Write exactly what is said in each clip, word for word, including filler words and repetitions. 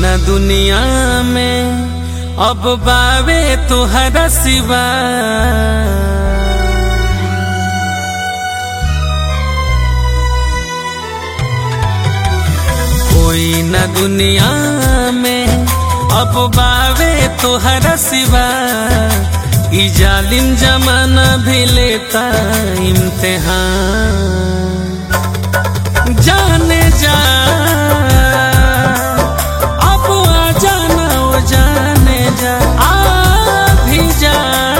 न दुनिया में अब बावे तुहरा सिवा। कोई न दुनिया में अब बावे तुहरा सिवा। ई जालिम जमाना भी लेता इम्तिहान। जाने जा अब आ जाना ओ जाने जा, आ भी जा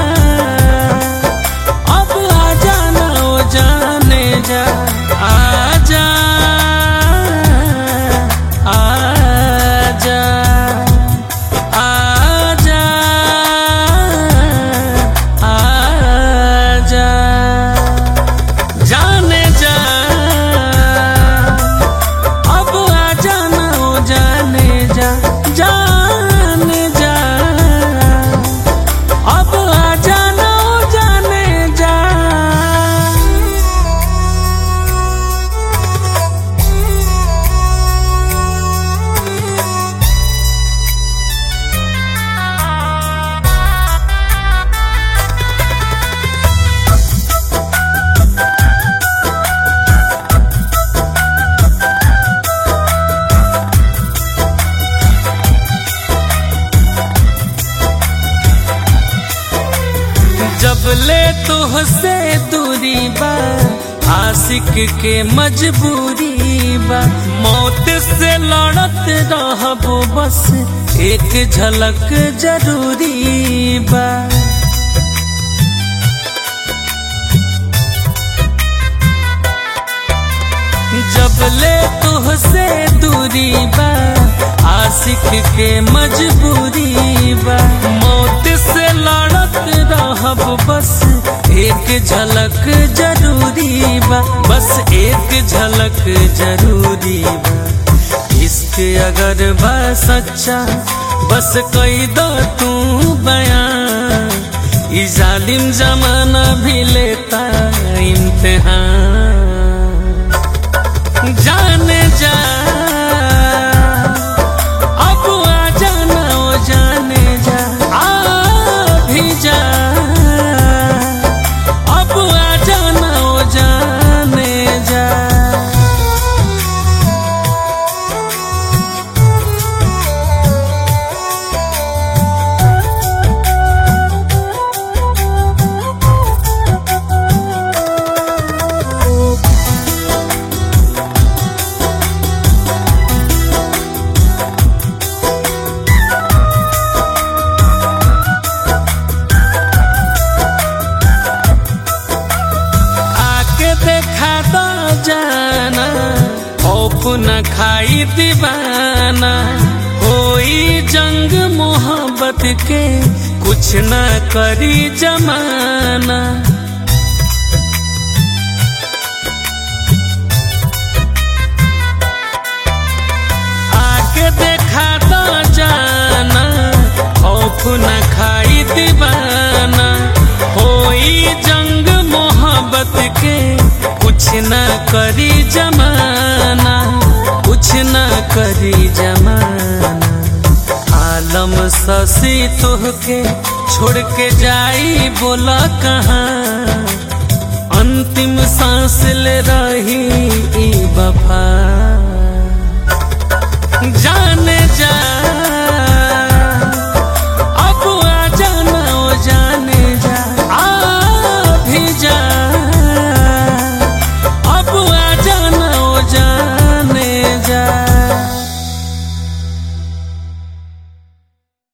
अब आ जाना ओ जाने जा। आ जा आ जा आ जा आ जा जाने जा अब आ जाना ओ जाने जा। जाने जा अब आ जाना ओ जाने जा। जब ले तुहसे दूरी बा आशिक के मजबूरी बा। मौत से लड़त रहबो बस एक झलक जरूरी बा। जब ले तुहसे दूरी बा आशिक के मजबूरी बा। मौत से लड़त रहब बस एक झलक जरूरी बा। बस एक झलक जरूरी बा। इश्क अगर बा सच्चा बस कई दो तू बयान। ई जालिम जमाना भी लेता इम्तिहान। जाने जा अब आ जाना ओ जाने जा। आ भी जा अब आ जाना ओ जाने जा। देखा तो जाना खौफ न खाई दीवाना। कोई जंग मोहब्बत के कुछ न करी जमाना। आके देखा तो जाना खौफ न खाई दीवाना। कोई जंग मोहब्बत के कुछ न करी जमाना। कुछ न करी जमाना। आलम ससी तुहके छोड़ के जाई बोला कहाँ। अंतिम सांस ले रही ई वफा।